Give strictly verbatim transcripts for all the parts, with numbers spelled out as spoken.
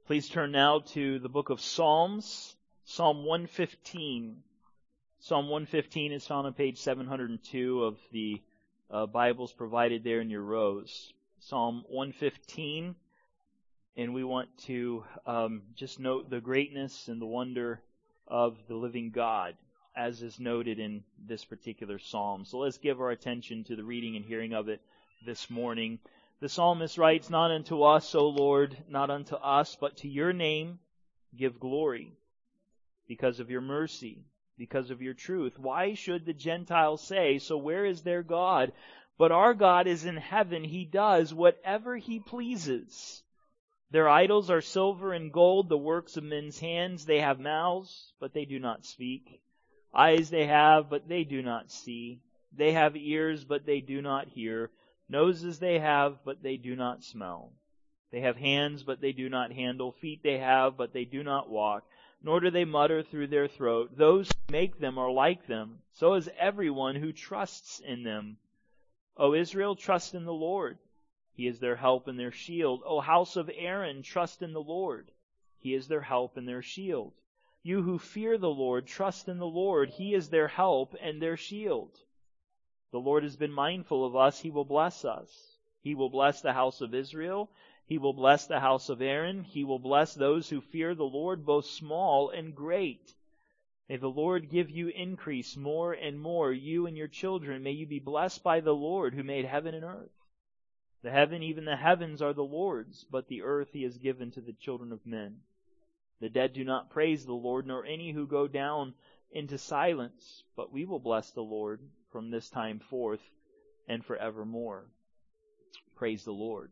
Please turn now to the book of Psalms, Psalm one fifteen. Psalm one fifteen is found on page seven hundred two of the uh, Bibles provided there in your rows. Psalm one fifteen, and we want to um, just note the greatness and the wonder of the living God, as is noted in this particular psalm. So let's give our attention to the reading and hearing of it this morning. The psalmist writes, "Not unto us, O Lord, not unto us, but to your name give glory, because of your mercy, because of your truth. Why should the Gentiles say, so where is their God? But our God is in heaven. He does whatever He pleases. Their idols are silver and gold, the works of men's hands. They have mouths, but they do not speak. Eyes they have, but they do not see. They have ears, but they do not hear. Noses they have, but they do not smell. They have hands, but they do not handle. Feet they have, but they do not walk. Nor do they mutter through their throat. Those who make them are like them. So is everyone who trusts in them. O Israel, trust in the Lord. He is their help and their shield. O house of Aaron, trust in the Lord. He is their help and their shield. You who fear the Lord, trust in the Lord. He is their help and their shield. The Lord has been mindful of us. He will bless us. He will bless the house of Israel. He will bless the house of Aaron. He will bless those who fear the Lord, both small and great. May the Lord give you increase more and more, you and your children. May you be blessed by the Lord who made heaven and earth. The heaven, even the heavens, are the Lord's, but the earth He has given to the children of men. The dead do not praise the Lord, nor any who go down into silence, but we will bless the Lord from this time forth and forevermore." Praise the Lord.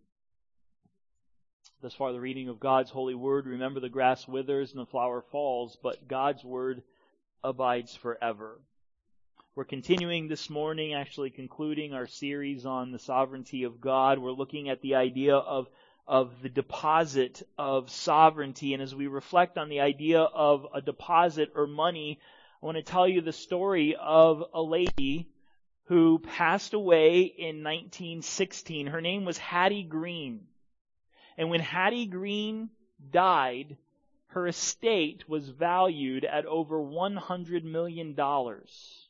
Thus far the reading of God's holy word. Remember, the grass withers and the flower falls, but God's word abides forever. We're continuing this morning, actually concluding our series on the sovereignty of God. We're looking at the idea of, of the deposit of sovereignty. And as we reflect on the idea of a deposit or money, I want to tell you the story of a lady who passed away in nineteen sixteen. Her name was Hattie Green. And when Hattie Green died, her estate was valued at over one hundred million dollars.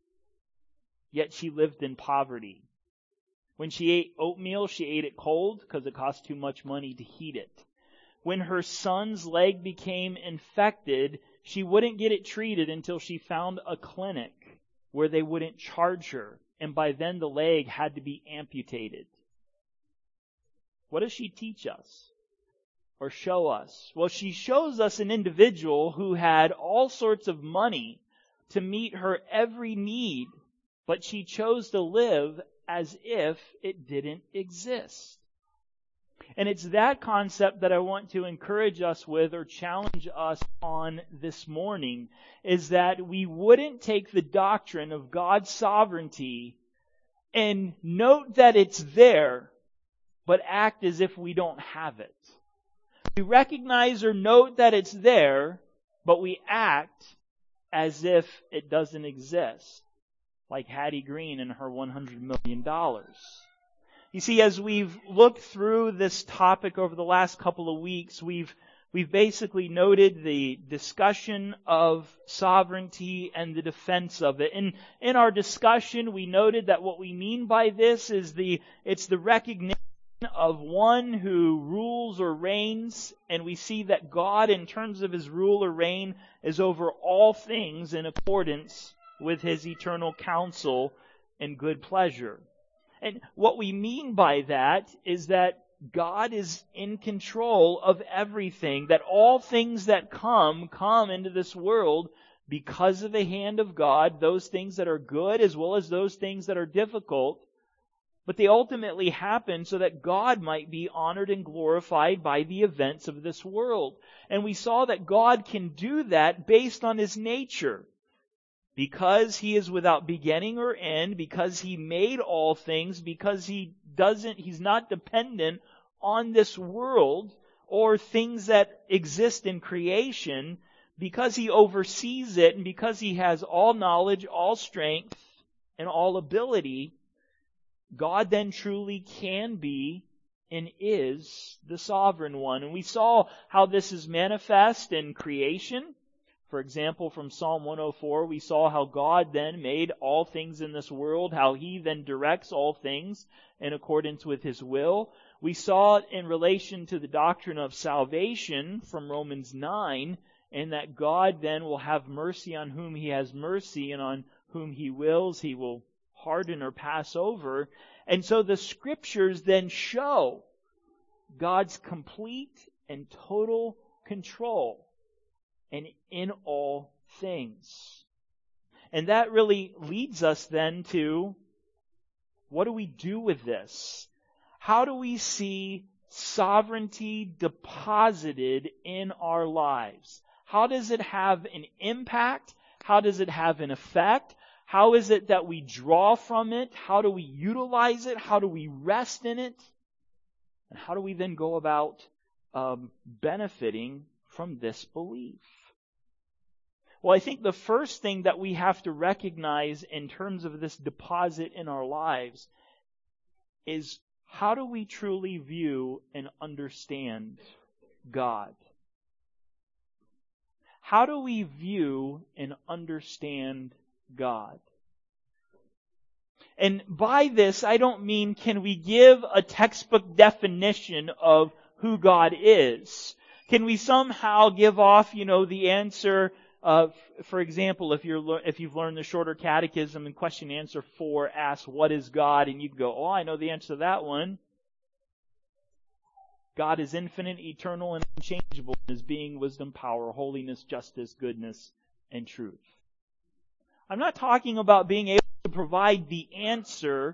Yet she lived in poverty. When she ate oatmeal, she ate it cold because it cost too much money to heat it. When her son's leg became infected, she wouldn't get it treated until she found a clinic where they wouldn't charge her. And by then the leg had to be amputated. What does she teach us or show us? Well, she shows us an individual who had all sorts of money to meet her every need, but she chose to live as if it didn't exist. And it's that concept that I want to encourage us with or challenge us on this morning, is that we wouldn't take the doctrine of God's sovereignty and note that it's there, but act as if we don't have it. We recognize or note that it's there, but we act as if it doesn't exist, like Hattie Green and her one hundred million dollars. You see, as we've looked through this topic over the last couple of weeks, we've we've basically noted the discussion of sovereignty and the defense of it. And in our discussion, we noted that what we mean by this is the it's the recognition of one who rules or reigns, and we see that God, in terms of His rule or reign, is over all things in accordance with His eternal counsel and good pleasure. And what we mean by that is that God is in control of everything, that all things that come, come into this world because of the hand of God, those things that are good as well as those things that are difficult. But they ultimately happen so that God might be honored and glorified by the events of this world. And we saw that God can do that based on His nature. Because He is without beginning or end, because He made all things, because He doesn't, He's not dependent on this world or things that exist in creation, because He oversees it and because He has all knowledge, all strength, and all ability, God then truly can be and is the sovereign one. And we saw how this is manifest in creation. For example, from Psalm one oh four, we saw how God then made all things in this world, how He then directs all things in accordance with His will. We saw it in relation to the doctrine of salvation from Romans nine, and that God then will have mercy on whom He has mercy, and on whom He wills He will harden or pass over. And so the Scriptures then show God's complete and total control and in all things. And that really leads us then to, what do we do with this? How do we see sovereignty deposited in our lives? How does it have an impact? How does it have an effect? How is it that we draw from it? How do we utilize it? How do we rest in it? And how do we then go about um, benefiting from this belief? Well, I think the first thing that we have to recognize in terms of this deposit in our lives is, how do we truly view and understand God? How do we view and understand God? And by this, I don't mean can we give a textbook definition of who God is? Can we somehow give off, you know, the answer? Uh, for example, if you're if you've learned the Shorter Catechism and question and answer four asks, "What is God?" and you go, "Oh, I know the answer to that one. God is infinite, eternal, and unchangeable in His being, wisdom, power, holiness, justice, goodness, and truth." I'm not talking about being able to provide the answer.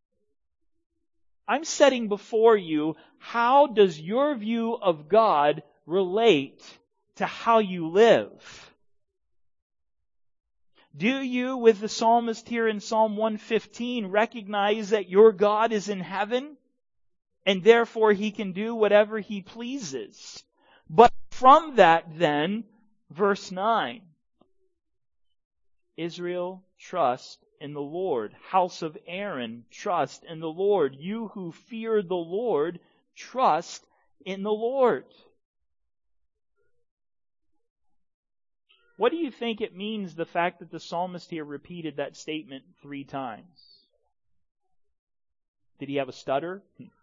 I'm setting before you, how does your view of God relate to how you live? Do you, with the psalmist here in Psalm one fifteen, recognize that your God is in heaven and therefore He can do whatever He pleases? But from that then, verse nine, Israel, trust in the Lord. House of Aaron, trust in the Lord. You who fear the Lord, trust in the Lord. What do you think it means, the fact that the psalmist here repeated that statement three times? Did he have a stutter?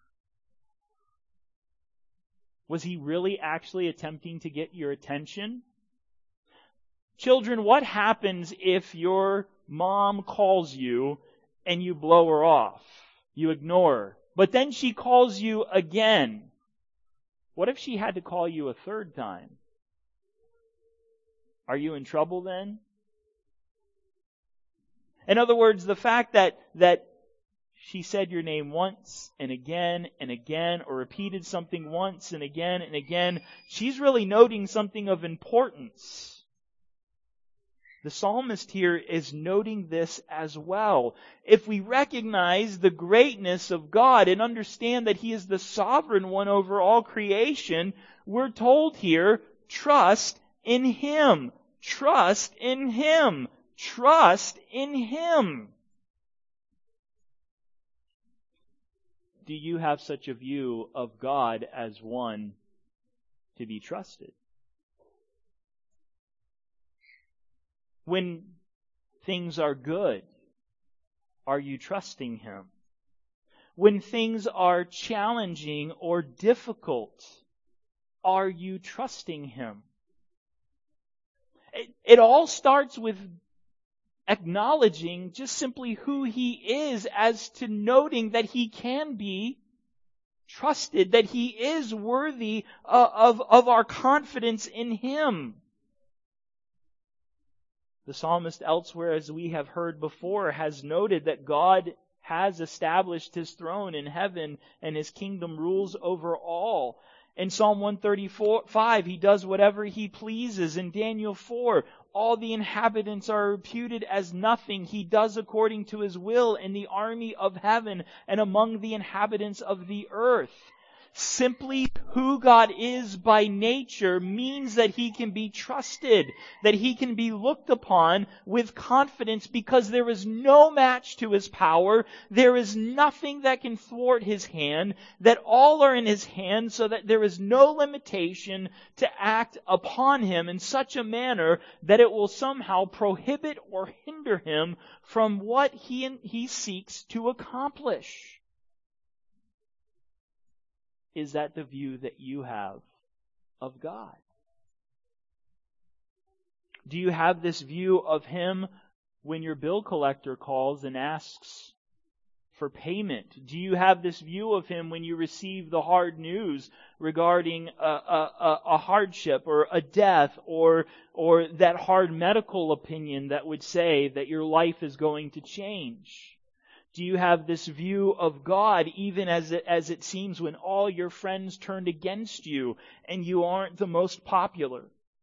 Was he really actually attempting to get your attention? Children, what happens if your mom calls you and you blow her off? You ignore her. But then she calls you again. What if she had to call you a third time? Are you in trouble then? In other words, the fact that, that she said your name once and again and again, or repeated something once and again and again, she's really noting something of importance. The psalmist here is noting this as well. If we recognize the greatness of God and understand that He is the sovereign one over all creation, we're told here, trust in Him. Trust in Him. Trust in Him. Do you have such a view of God as one to be trusted? When things are good, are you trusting Him? When things are challenging or difficult, are you trusting Him? It, it all starts with acknowledging just simply who He is, as to noting that He can be trusted, that He is worthy uh, of, of our confidence in Him. The psalmist elsewhere, as we have heard before, has noted that God has established His throne in heaven and His kingdom rules over all. In Psalm one thirty-five, He does whatever He pleases. In Daniel four, all the inhabitants are reputed as nothing. He does according to His will in the army of heaven and among the inhabitants of the earth. simply who God is by nature means that He can be trusted, that He can be looked upon with confidence because there is no match to His power. There is nothing that can thwart His hand, that all are in His hand so that there is no limitation to act upon Him in such a manner that it will somehow prohibit or hinder Him from what He, he seeks to accomplish. Is that the view that you have of God? Do you have this view of Him when your bill collector calls and asks for payment? Do you have this view of Him when you receive the hard news regarding a, a, a hardship or a death or, or that hard medical opinion that would say that your life is going to change? Do you have this view of God even as it, as it seems when all your friends turned against you and you aren't the most popular?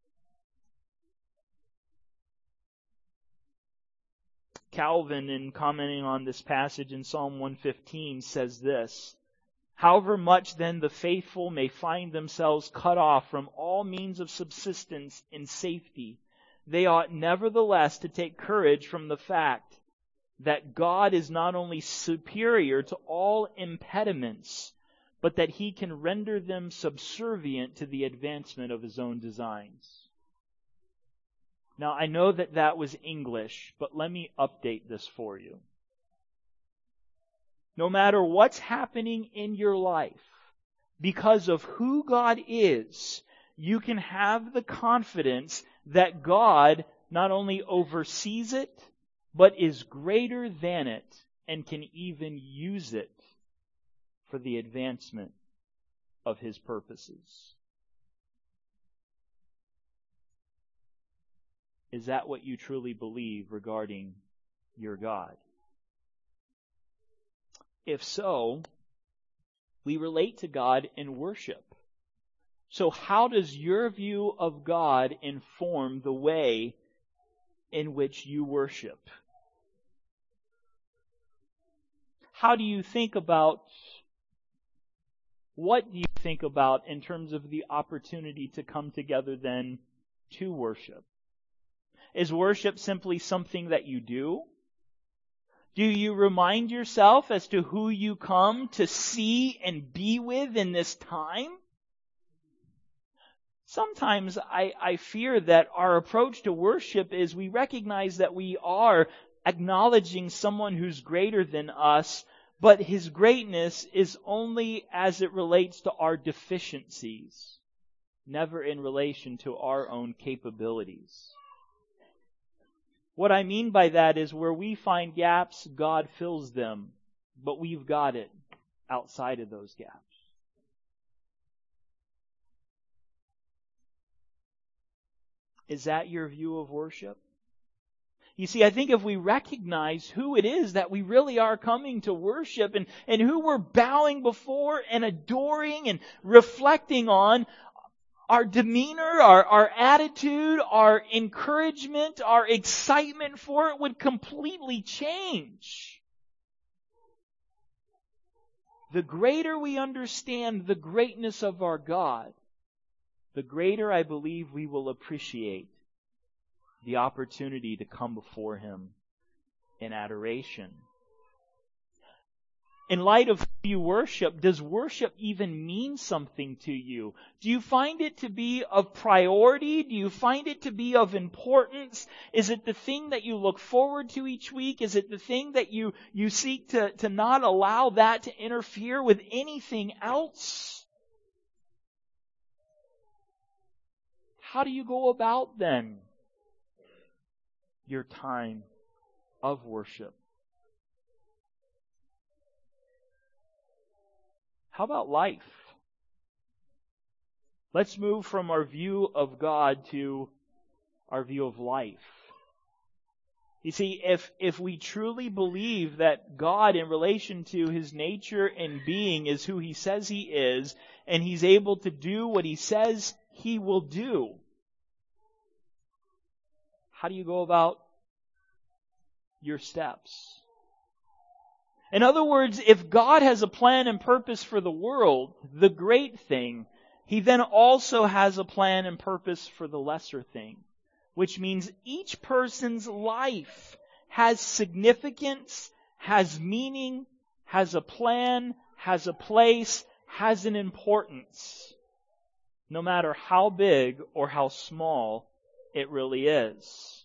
Calvin, in commenting on this passage in Psalm one fifteen, says this: "However much then the faithful may find themselves cut off from all means of subsistence in safety, they ought nevertheless to take courage from the fact that God is not only superior to all impediments, but that He can render them subservient to the advancement of His own designs." Now, I know that that was English, but let me update this for you. No matter what's happening in your life, because of who God is, you can have the confidence that God not only oversees it, but is greater than it and can even use it for the advancement of His purposes. Is that what you truly believe regarding your God? If so, we relate to God in worship. So how does your view of God inform the way in which you worship? How do you think about, what do you think about in terms of the opportunity to come together then to worship? Is worship simply something that you do? Do you remind yourself as to who you come to see and be with in this time? Sometimes I, I fear that our approach to worship is we recognize that we are acknowledging someone who's greater than us, but His greatness is only as it relates to our deficiencies, never in relation to our own capabilities. What I mean by that is where we find gaps, God fills them, but we've got it outside of those gaps. Is that your view of worship? You see, I think if we recognize who it is that we really are coming to worship and, and who we're bowing before and adoring and reflecting on, our demeanor, our, our attitude, our encouragement, our excitement for it would completely change. The greater we understand the greatness of our God, the greater I believe we will appreciate the opportunity to come before Him in adoration. In light of who you worship, does worship even mean something to you? Do you find it to be of priority? Do you find it to be of importance? Is it the thing that you look forward to each week? Is it the thing that you, you seek to, to not allow that to interfere with anything else? How do you go about then your time of worship? How about life? Let's move from our view of God to our view of life. You see, if, if we truly believe that God in relation to His nature and being is who He says He is, and He's able to do what He says He will do, how do you go about your steps? In other words, if God has a plan and purpose for the world, the great thing, He then also has a plan and purpose for the lesser thing. Which means each person's life has significance, has meaning, has a plan, has a place, has an importance. No matter how big or how small it really is.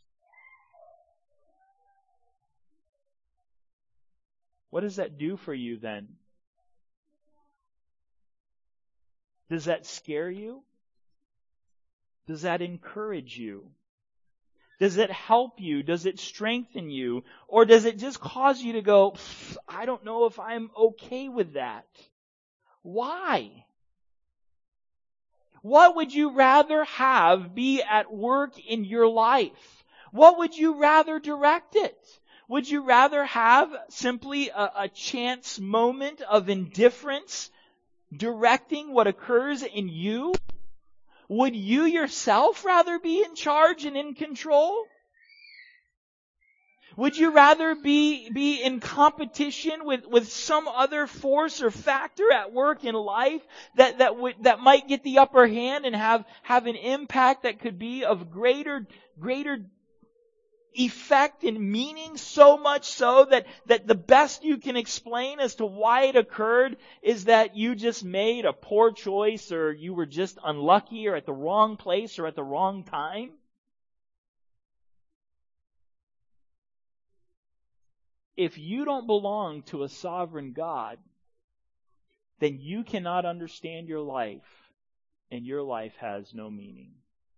What does that do for you then? Does that scare you? Does that encourage you? Does it help you? Does it strengthen you? Or does it just cause you to go, I don't know if I'm okay with that? Why? What would you rather have be at work in your life? What would you rather direct it? Would you rather have simply a, a chance moment of indifference directing what occurs in you? Would you yourself rather be in charge and in control? Would you rather be, be in competition with, with some other force or factor at work in life that, that would, that might get the upper hand and have, have an impact that could be of greater, greater effect and meaning, so much so that, that the best you can explain as to why it occurred is that you just made a poor choice, or you were just unlucky, or at the wrong place, or at the wrong time? If you don't belong to a sovereign God, then you cannot understand your life, and your life has no meaning.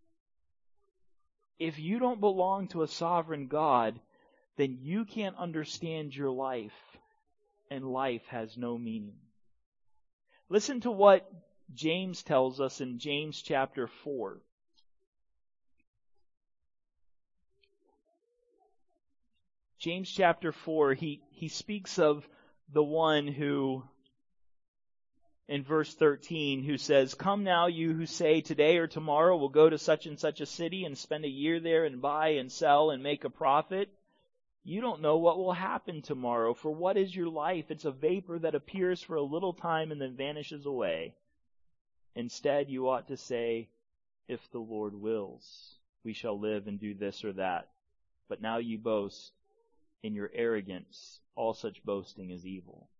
If you don't belong to a sovereign God, then you can't understand your life, and life has no meaning. Listen to what James tells us in James chapter four. James chapter four, he, he speaks of the one who, in verse thirteen, who says, "Come now, you who say, today or tomorrow we'll go to such and such a city and spend a year there and buy and sell and make a profit. You don't know what will happen tomorrow, for what is your life? It's a vapor that appears for a little time and then vanishes away. Instead, you ought to say, if the Lord wills, we shall live and do this or that. But now you boast in your arrogance. All such boasting is evil."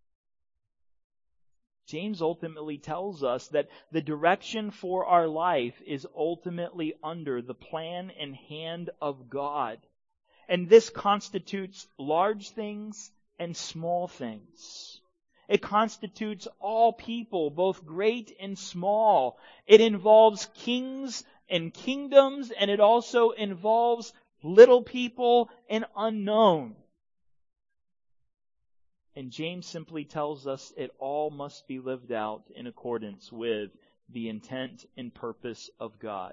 James ultimately tells us that the direction for our life is ultimately under the plan and hand of God. And this constitutes large things and small things. It constitutes all people, both great and small. It involves kings and kingdoms, and it also involves little people and unknown. And James simply tells us it all must be lived out in accordance with the intent and purpose of God.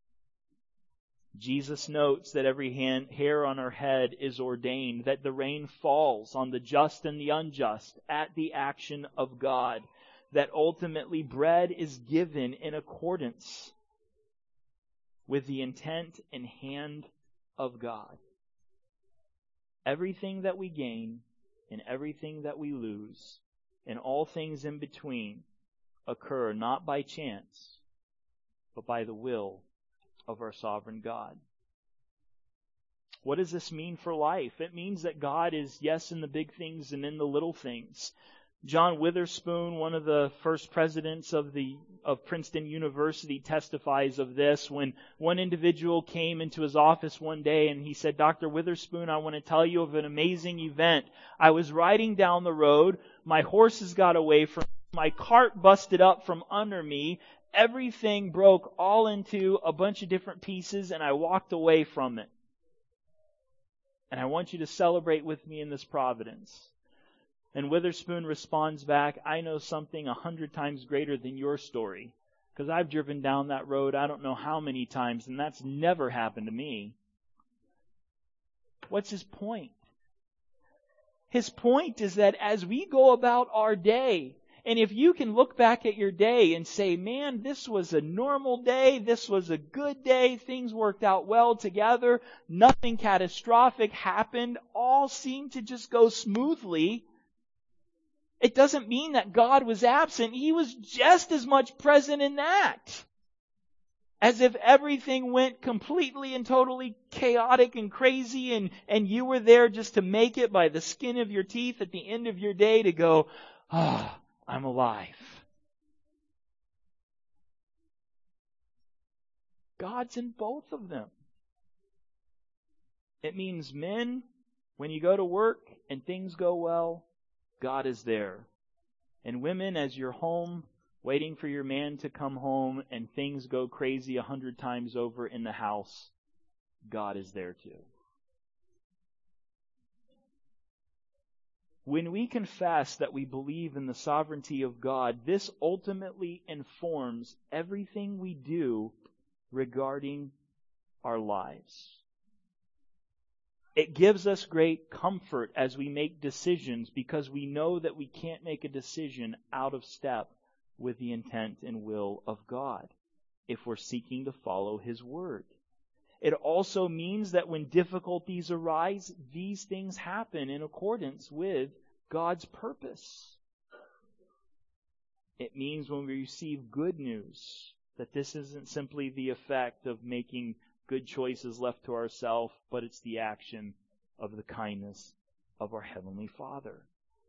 Jesus notes that every hand, hair on our head is ordained, that the rain falls on the just and the unjust at the action of God, that ultimately bread is given in accordance with the intent and hand of God. Everything that we gain and everything that we lose, and all things in between, occur not by chance, but by the will of our sovereign God. What does this mean for life? It means that God is, yes, in the big things and in the little things. John Witherspoon, one of the first presidents of the of Princeton University, testifies of this when one individual came into his office one day and he said, "Doctor Witherspoon, I want to tell you of an amazing event. I was riding down the road, my horses got away from me, my cart busted up from under me, everything broke all into a bunch of different pieces, and I walked away from it. And I want you to celebrate with me in this providence." And Witherspoon responds back, "I know something a hundred times greater than your story, because I've driven down that road I don't know how many times, and that's never happened to me." What's his point? His point is that as we go about our day, and if you can look back at your day and say, man, this was a normal day, this was a good day, things worked out well together, nothing catastrophic happened, all seemed to just go smoothly, It doesn't mean that God was absent. He was just as much present in that. As if everything went completely and totally chaotic and crazy and, and you were there just to make it by the skin of your teeth at the end of your day to go, ah, oh, I'm alive. God's in both of them. It means, men, when you go to work and things go well, God is there. And women, as you're home, waiting for your man to come home and things go crazy a hundred times over in the house, God is there too. When we confess that we believe in the sovereignty of God, this ultimately informs everything we do regarding our lives. It gives us great comfort as we make decisions because we know that we can't make a decision out of step with the intent and will of God if we're seeking to follow His Word. It also means that when difficulties arise, these things happen in accordance with God's purpose. It means when we receive good news that this isn't simply the effect of making good choices left to ourselves, but it's the action of the kindness of our Heavenly Father.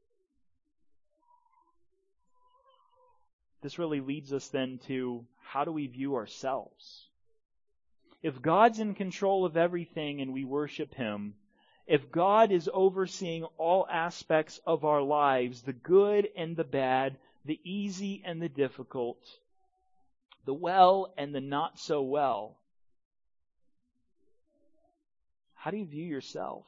This really leads us then to, how do we view ourselves? If God's in control of everything and we worship Him, if God is overseeing all aspects of our lives, the good and the bad, the easy and the difficult, the well and the not so well, how do you view yourself?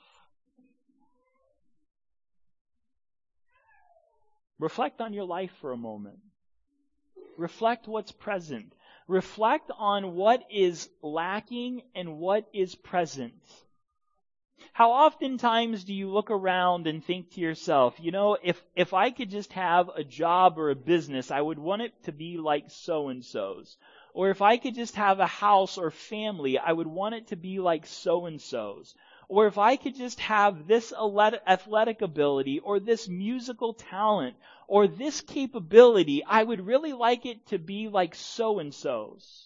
Reflect on your life for a moment. Reflect what's present. Reflect on what is lacking and what is present. How oftentimes do you look around and think to yourself, you know, if, if I could just have a job or a business, I would want it to be like so-and-so's. Or if I could just have a house or family, I would want it to be like so-and-so's. Or if I could just have this athletic ability or this musical talent or this capability, I would really like it to be like so-and-so's.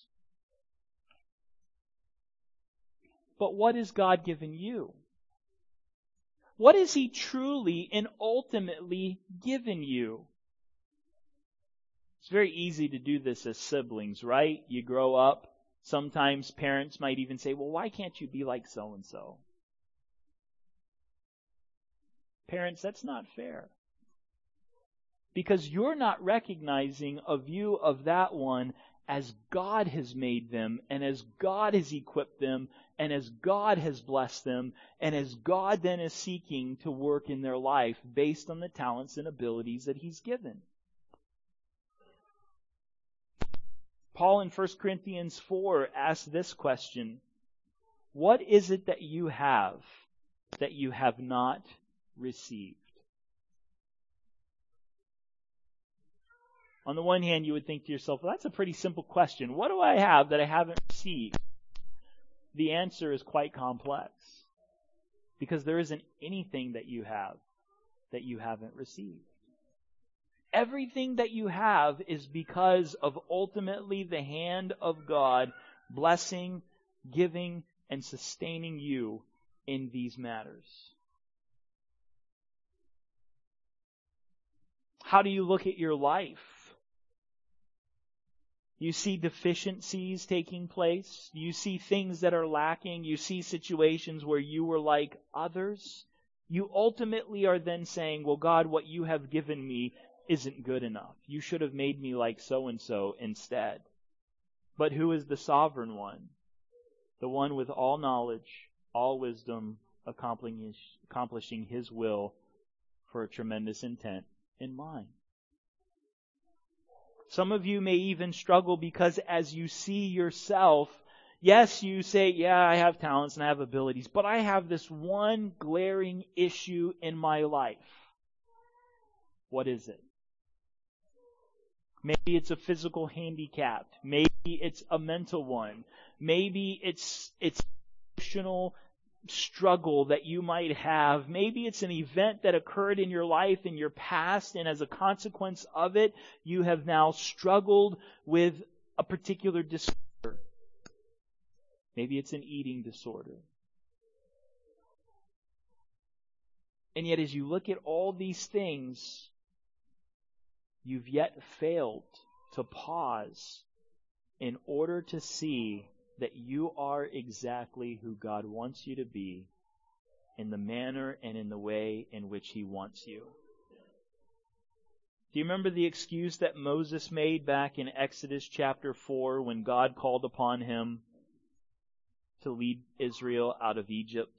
But what has God given you? What has He truly and ultimately given you? It's very easy to do this as siblings, right? You grow up. Sometimes parents might even say, well, why can't you be like so-and-so? Parents, that's not fair. Because you're not recognizing a view of that one as God has made them, and as God has equipped them, and as God has blessed them, and as God then is seeking to work in their life based on the talents and abilities that He's given. Paul in First Corinthians four asks this question: what is it that you have that you have not received? On the one hand, you would think to yourself, well, that's a pretty simple question. What do I have that I haven't received? The answer is quite complex. Because there isn't anything that you have that you haven't received. Everything that you have is because of ultimately the hand of God blessing, giving, and sustaining you in these matters. How do you look at your life? You see deficiencies taking place. You see things that are lacking. You see situations where you were like others. You ultimately are then saying, well, God, what you have given me isn't good enough. You should have made me like so-and-so instead. But who is the sovereign one? The one with all knowledge, all wisdom, accomplishing, accomplishing His will for a tremendous intent in mind. Some of you may even struggle because as you see yourself, yes, you say, yeah, I have talents and I have abilities, but I have this one glaring issue in my life. What is it? Maybe it's a physical handicap. Maybe it's a mental one. Maybe it's it's emotional struggle that you might have. Maybe it's an event that occurred in your life in your past, and as a consequence of it, you have now struggled with a particular disorder. Maybe it's an eating disorder. And yet as you look at all these things, you've yet failed to pause in order to see that you are exactly who God wants you to be in the manner and in the way in which He wants you. Do you remember the excuse that Moses made back in Exodus chapter four when God called upon him to lead Israel out of Egypt?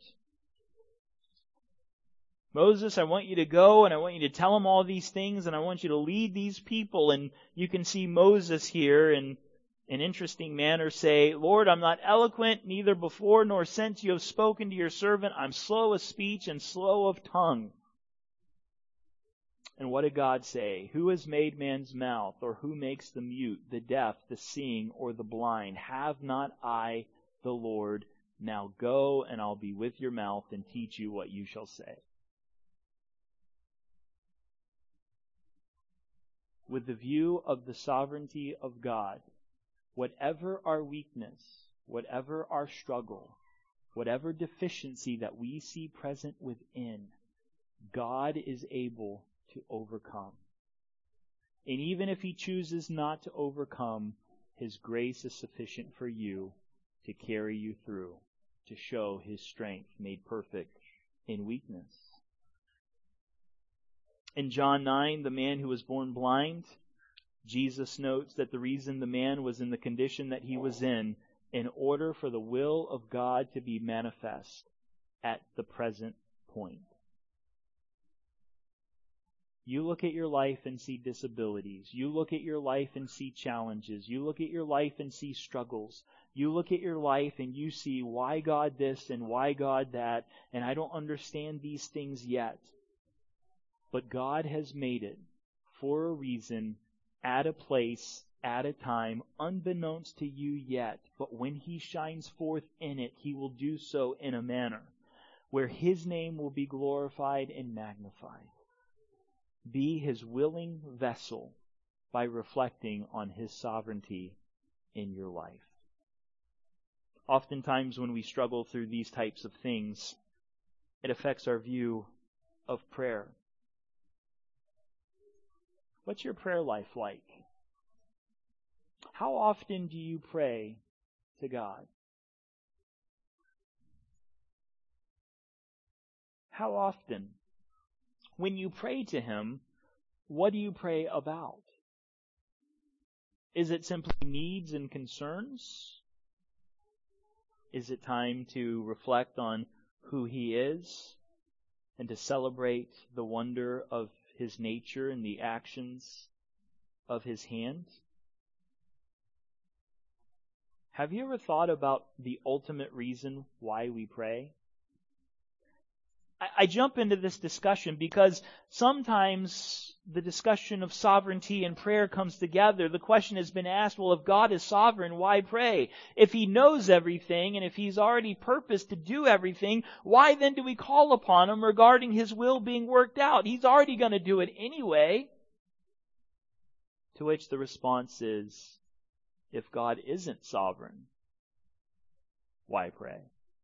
Moses, I want you to go and I want you to tell them all these things and I want you to lead these people. And you can see Moses here in an interesting manner say, Lord, I'm not eloquent, neither before nor since you have spoken to your servant. I'm slow of speech and slow of tongue. And what did God say? Who has made man's mouth, or who makes the mute, the deaf, the seeing, or the blind? Have not I the Lord? Now go, and I'll be with your mouth and teach you what you shall say. With the view of the sovereignty of God, whatever our weakness, whatever our struggle, whatever deficiency that we see present within, God is able to overcome. And even if He chooses not to overcome, His grace is sufficient for you to carry you through, to show His strength made perfect in weakness. In John nine, the man who was born blind, Jesus notes that the reason the man was in the condition that he was in, in order for the will of God to be manifest at the present point. You look at your life and see disabilities. You look at your life and see challenges. You look at your life and see struggles. You look at your life and you see why God this and why God that, and I don't understand these things yet. But God has made it for a reason, at a place, at a time, unbeknownst to you yet. But when He shines forth in it, He will do so in a manner where His name will be glorified and magnified. Be His willing vessel by reflecting on His sovereignty in your life. Oftentimes when we struggle through these types of things, it affects our view of prayer. What's your prayer life like? How often do you pray to God? How often? When you pray to Him, what do you pray about? Is it simply needs and concerns? Is it time to reflect on who He is and to celebrate the wonder of His nature and the actions of His hand? Have you ever thought about the ultimate reason why we pray? I jump into this discussion because sometimes the discussion of sovereignty and prayer comes together. The question has been asked, well, if God is sovereign, why pray? If He knows everything and if He's already purposed to do everything, why then do we call upon Him regarding His will being worked out? He's already going to do it anyway. To which the response is, if God isn't sovereign, why pray?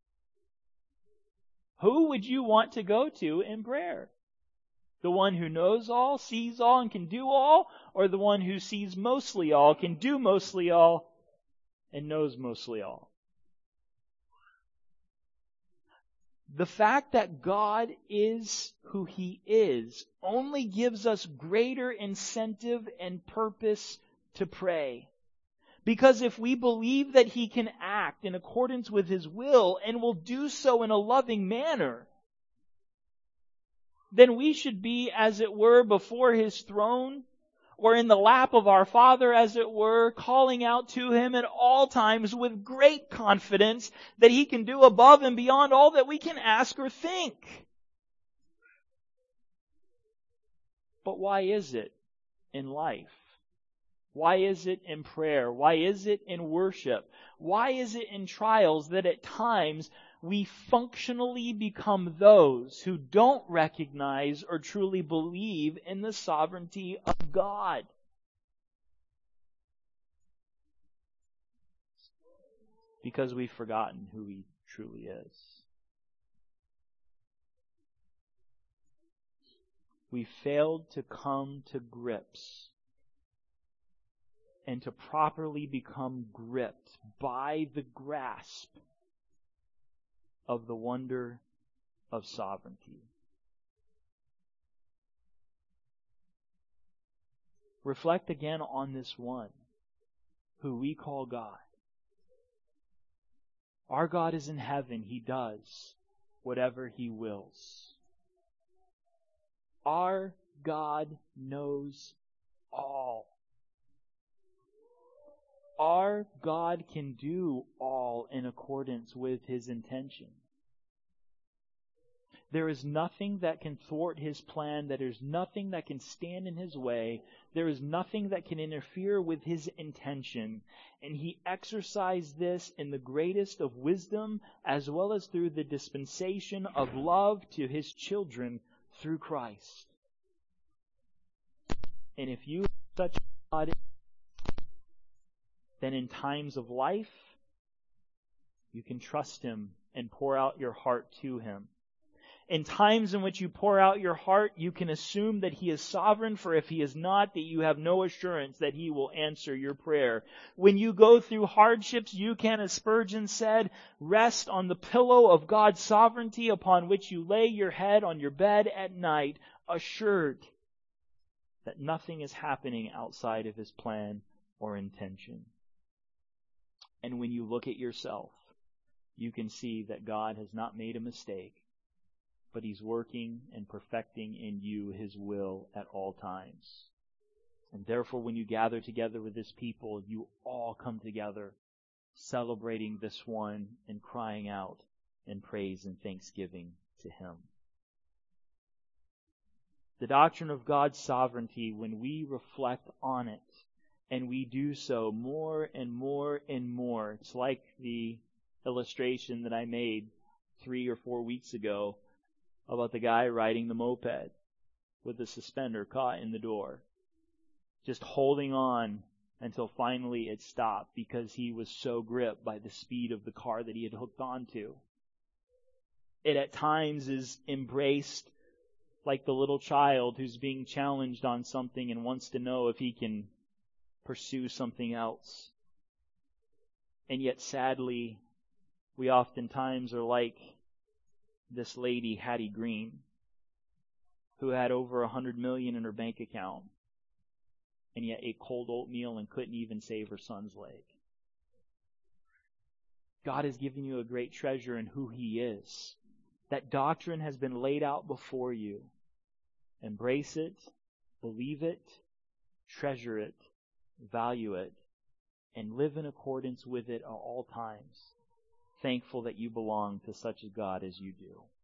Who would you want to go to in prayer? The one who knows all, sees all, and can do all? Or the one who sees mostly all, can do mostly all, and knows mostly all? The fact that God is who He is only gives us greater incentive and purpose to pray. Because if we believe that He can act in accordance with His will and will do so in a loving manner, then we should be, as it were, before His throne, or in the lap of our Father, as it were, calling out to Him at all times with great confidence that He can do above and beyond all that we can ask or think. But why is it in life? Why is it in prayer? Why is it in worship? Why is it in trials that at times we functionally become those who don't recognize or truly believe in the sovereignty of God. Because we've forgotten who He truly is. We failed to come to grips and to properly become gripped by the grasp of the wonder of sovereignty. Reflect again on this one who we call God. Our God is in heaven. He does whatever He wills. Our God knows all. Our God can do all in accordance with His intention. There is nothing that can thwart His plan. There is nothing that can stand in His way. There is nothing that can interfere with His intention. And He exercised this in the greatest of wisdom, as well as through the dispensation of love to His children through Christ. And if you have such a God, then in times of life, you can trust Him and pour out your heart to Him. In times in which you pour out your heart, you can assume that He is sovereign, for if He is not, that you have no assurance that He will answer your prayer. When you go through hardships, you can, as Spurgeon said, rest on the pillow of God's sovereignty upon which you lay your head on your bed at night, assured that nothing is happening outside of His plan or intention. And when you look at yourself, you can see that God has not made a mistake, but He's working and perfecting in you His will at all times. And therefore, when you gather together with His people, you all come together celebrating this one and crying out in praise and thanksgiving to Him. The doctrine of God's sovereignty, when we reflect on it, and we do so more and more and more, it's like the illustration that I made three or four weeks ago about the guy riding the moped with the suspender caught in the door, just holding on until finally it stopped because he was so gripped by the speed of the car that he had hooked onto. It at times is embraced like the little child who's being challenged on something and wants to know if he can pursue something else. And yet sadly, we oftentimes are like this lady, Hattie Green, who had over a hundred million in her bank account and yet ate cold oatmeal and couldn't even save her son's leg. God has given you a great treasure in who He is. That doctrine has been laid out before you. Embrace it, believe it, treasure it, value it, and live in accordance with it at all times, thankful that you belong to such a God as you do.